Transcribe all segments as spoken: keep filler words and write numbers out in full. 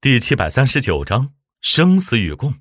第七百三十九章生死与共。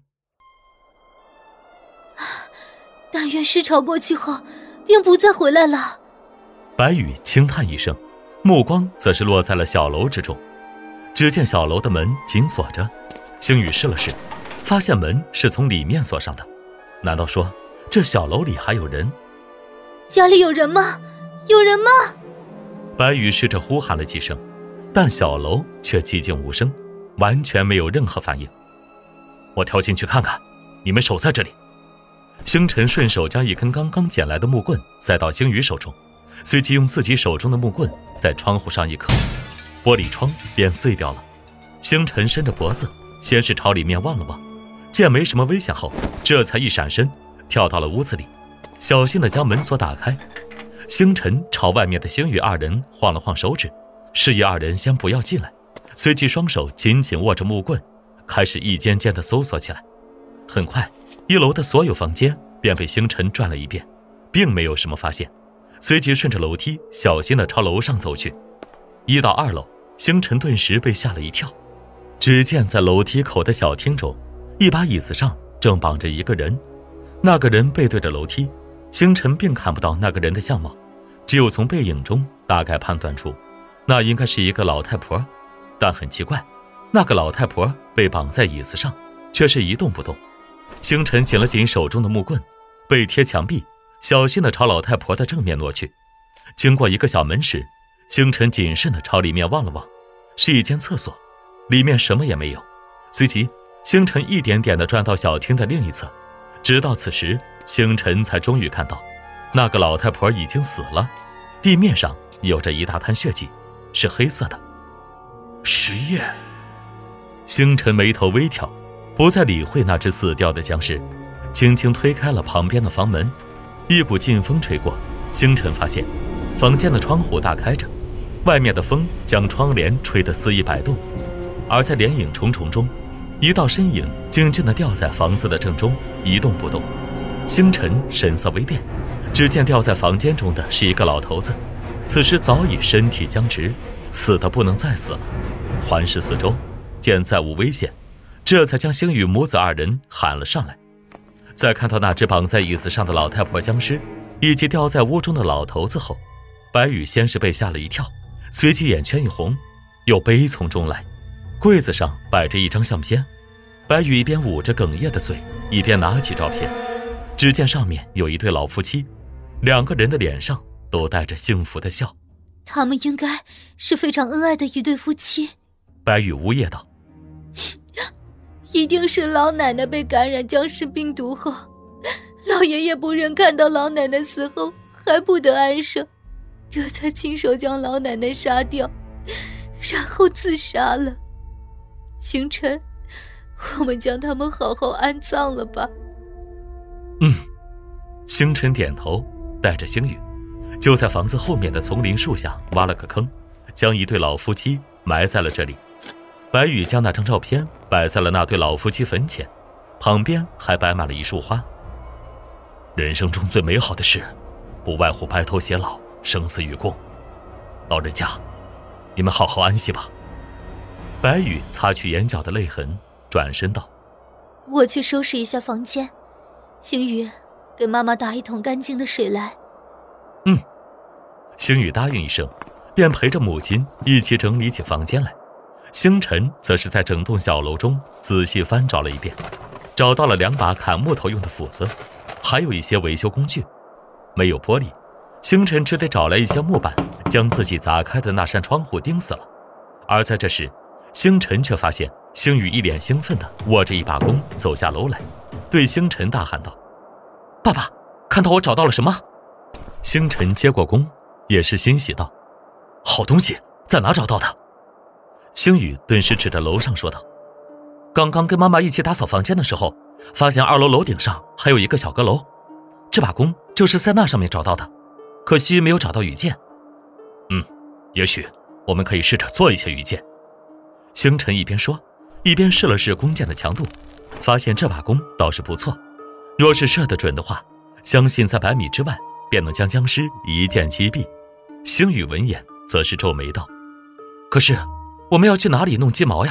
但愿尸潮过去后便不再回来了。 白羽轻叹一声，目光则是落在了小楼之中。只见小楼的门紧锁着，星宇试了试，发现门是从里面锁上的。难道说这小楼里还有人？ 家里有人吗？有人吗？ 白羽试着呼喊了几声，但小楼却寂静无声，完全没有任何反应。我跳进去看看，你们守在这里。星辰顺手将一根刚刚捡来的木棍塞到星宇手中，随即用自己手中的木棍在窗户上一磕，玻璃窗便碎掉了。星辰伸着脖子，先是朝里面望了望，见没什么危险后，这才一闪身跳到了屋子里，小心地将门锁打开。星辰朝外面的星宇二人晃了晃手指，示意二人先不要进来，随即双手紧紧握着木棍，开始一间间地搜索起来。很快，一楼的所有房间便被星辰转了一遍，并没有什么发现，随即顺着楼梯小心地朝楼上走去。一到二楼，星辰顿时被吓了一跳，只见在楼梯口的小厅中，一把椅子上正绑着一个人，那个人背对着楼梯，星辰并看不到那个人的相貌，只有从背影中大概判断出那应该是一个老太婆。但很奇怪，那个老太婆被绑在椅子上，却是一动不动。星辰紧了紧手中的木棍，背贴墙壁，小心地朝老太婆的正面挪去。经过一个小门时，星辰谨慎地朝里面望了望，是一间厕所，里面什么也没有。随即星辰一点点地转到小厅的另一侧，直到此时，星辰才终于看到那个老太婆已经死了，地面上有着一大滩血迹，是黑色的。实验。星辰眉头微挑，不再理会那只死掉的僵尸，轻轻推开了旁边的房门。一股劲风吹过，星辰发现房间的窗户大开着，外面的风将窗帘吹得肆意摆动，而在帘影重重中，一道身影静静地吊在房子的正中，一动不动。星辰神色微变，只见吊在房间中的是一个老头子，此时早已身体僵直，死得不能再死了。环视四周，见再无危险，这才将星宇母子二人喊了上来。在看到那只绑在椅子上的老太婆僵尸以及吊在屋中的老头子后，白羽先是被吓了一跳，随即眼圈一红，又悲从中来。柜子上摆着一张相片，白羽一边捂着哽咽的嘴，一边拿起照片，只见上面有一对老夫妻，两个人的脸上都带着幸福的笑。 他们应该是非常恩爱的一对夫妻。 白羽呜咽道， 一定是老奶奶被感染僵尸病毒后，老爷爷不忍看到老奶奶死后还不得安生，这才亲手将老奶奶杀掉，然后自杀了。星辰，我们将他们好好安葬了吧。 嗯。星辰点头，带着星宇就在房子后面的丛林树下挖了个坑，将一对老夫妻埋在了这里。白羽将那张照片摆在了那对老夫妻坟前，旁边还摆满了一束花。人生中最美好的事，不外乎白头偕老，生死与共。老人家，你们好好安息吧。白羽擦去眼角的泪痕，转身道， 我去收拾一下房间。星宇，给妈妈打一桶干净的水来。 嗯。星宇答应一声，便陪着母亲一起整理起房间来。星辰则是在整栋小楼中仔细翻找了一遍，找到了两把砍木头用的斧子，还有一些维修工具。没有玻璃，星辰只得找来一些木板，将自己砸开的那扇窗户钉死了。而在这时，星辰却发现星宇一脸兴奋地握着一把弓走下楼来，对星辰大喊道，爸爸，看到我找到了什么？星辰接过弓，也是欣喜道，好东西，在哪找到的？星宇顿时指着楼上说道，刚刚跟妈妈一起打扫房间的时候，发现二楼楼顶上还有一个小阁楼，这把弓就是在那上面找到的，可惜没有找到羽箭。嗯，也许我们可以试着做一些羽箭。星辰一边说，一边试了试弓箭的强度，发现这把弓倒是不错，若是射得准的话，相信在百米之外便能将僵尸一箭击毙。星宇闻言则是皱眉道，可是我们要去哪里弄鸡毛呀？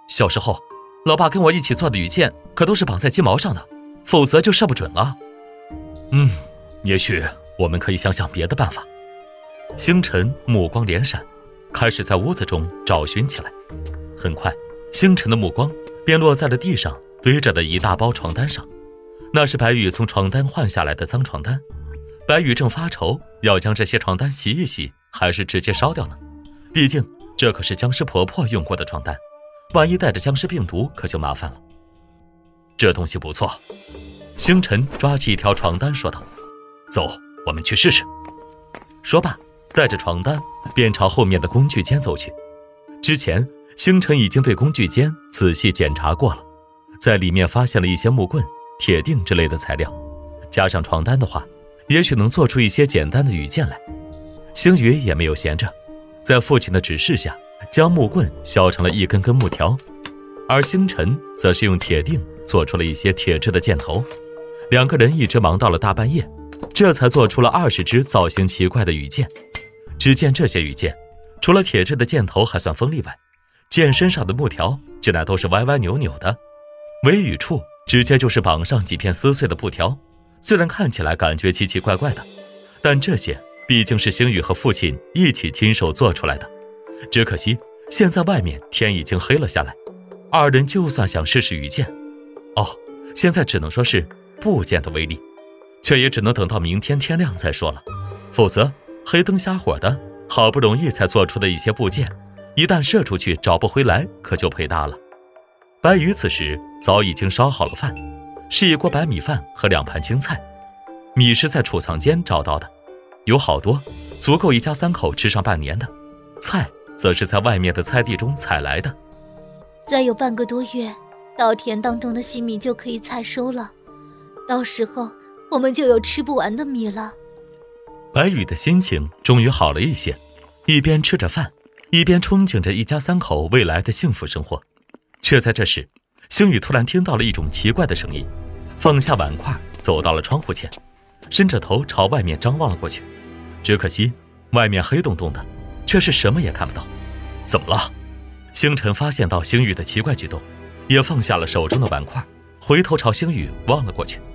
小时候老爸跟我一起做的羽箭可都是绑在鸡毛上的，否则就射不准了。嗯，也许我们可以想想别的办法。星辰目光连闪，开始在屋子中找寻起来。很快，星辰的目光便落在了地上堆着的一大包床单上，那是白羽从床单换下来的脏床单。白羽正发愁要将这些床单洗一洗，还是直接烧掉呢？毕竟这可是僵尸婆婆用过的床单，万一带着僵尸病毒可就麻烦了。这东西不错，星辰抓起一条床单说道：走，我们去试试。说罢，带着床单便朝后面的工具间走去。之前星辰已经对工具间仔细检查过了，在里面发现了一些木棍、铁锭之类的材料，加上床单的话，也许能做出一些简单的羽箭来。星宇也没有闲着，在父亲的指示下，将木棍削成了一根根木条，而星辰则是用铁锭做出了一些铁制的箭头。两个人一直忙到了大半夜，这才做出了二十支造型奇怪的羽箭。只见这些羽箭，除了铁制的箭头还算锋利外，箭身上的木条竟然都是歪歪扭扭的，尾羽处直接就是绑上几片撕碎的布条。虽然看起来感觉奇奇怪怪的，但这些毕竟是星宇和父亲一起亲手做出来的。只可惜现在外面天已经黑了下来，二人就算想试试羽箭，哦，现在只能说是部件的威力，却也只能等到明天天亮再说了。否则黑灯瞎火的，好不容易才做出的一些部件，一旦射出去找不回来，可就赔大了。白羽此时早已经烧好了饭，是一锅白米饭和两盘青菜。米是在储藏间找到的，有好多，足够一家三口吃上半年的。菜则是在外面的菜地中采来的。 再有半个多月，稻田当中的新米就可以采收了，到时候我们就有吃不完的米了。 白羽的心情终于好了一些，一边吃着饭，一边憧憬着一家三口未来的幸福生活。却在这时，星宇突然听到了一种奇怪的声音，放下碗筷，走到了窗户前，伸着头朝外面张望了过去。只可惜外面黑洞洞的，却是什么也看不到。怎么了？星辰发现到星宇的奇怪举动，也放下了手中的碗筷，回头朝星宇望了过去。